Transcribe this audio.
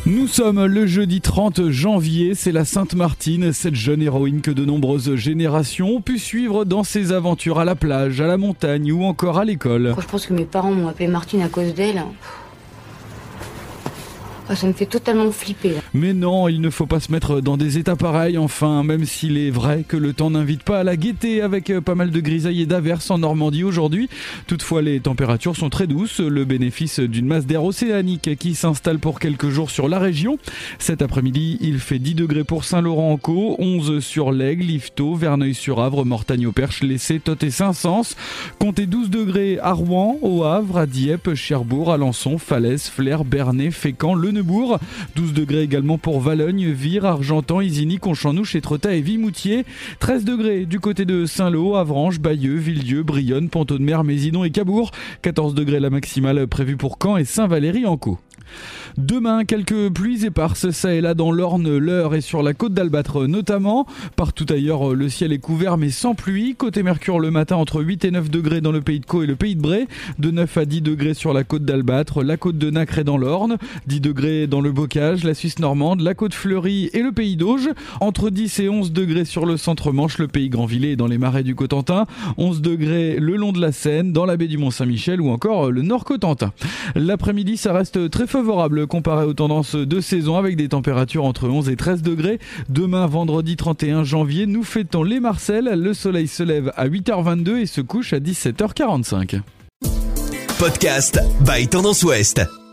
Nous sommes le jeudi 30 janvier, c'est la Sainte-Martine, cette jeune héroïne que de nombreuses générations ont pu suivre dans ses aventures à la plage, à la montagne ou encore à l'école. Je pense que mes parents m'ont appelée Martine à cause d'elle. Ça me fait totalement flipper. Mais non, il ne faut pas se mettre dans des états pareils, enfin, même s'il est vrai que le temps n'invite pas à la gaieté avec pas mal de grisailles et d'averses en Normandie aujourd'hui. Toutefois, les températures sont très douces, le bénéfice d'une masse d'air océanique qui s'installe pour quelques jours sur la région. Cet après-midi, il fait 10 degrés pour Saint-Laurent-en-Caux, 11 sur l'Aigle, Yvetot, Verneuil-sur-Avre, Mortagne-au-Perche, Lessé, Thot et Saint-Saëns. Comptez 12 degrés à Rouen, au Havre, à Dieppe, Cherbourg, Alençon, Falaise, Flers, Bernay, Fécamp, Lenebourg. 12 degrés également pour Valogne, Vire, Argentan, Isigny, Conchamnouche, Étretat et Vimoutier. 13 degrés du côté de Saint-Lô, Avranches, Bayeux, Villedieu, Brionne, Pont-Audemer, Mézidon et Cabourg. 14 degrés la maximale prévue pour Caen et Saint-Valery-en-Caux. Demain, quelques pluies éparses, ça et là dans l'Orne, l'Eure et sur la côte d'Albâtre notamment. Partout ailleurs, le ciel est couvert mais sans pluie. Côté Mercure le matin, entre 8 et 9 degrés dans le pays de Caux et le pays de Bray. De 9 à 10 degrés sur la côte d'Albâtre, la côte de Nacre et dans l'Orne. 10 degrés dans le Bocage, la Suisse normande, la côte fleurie et le pays d'Auge. Entre 10 et 11 degrés sur le centre-Manche, le pays Grandvillers et dans les marais du Cotentin. 11 degrés le long de la Seine, dans la baie du Mont-Saint-Michel ou encore le Nord Cotentin. L'après-midi, ça reste très favorable comparé aux tendances de saison avec des températures entre 11 et 13 degrés. Demain, vendredi 31 janvier, nous fêtons les Marcelles. Le soleil se lève à 8h22 et se couche à 17h45. Podcast by Tendance Ouest.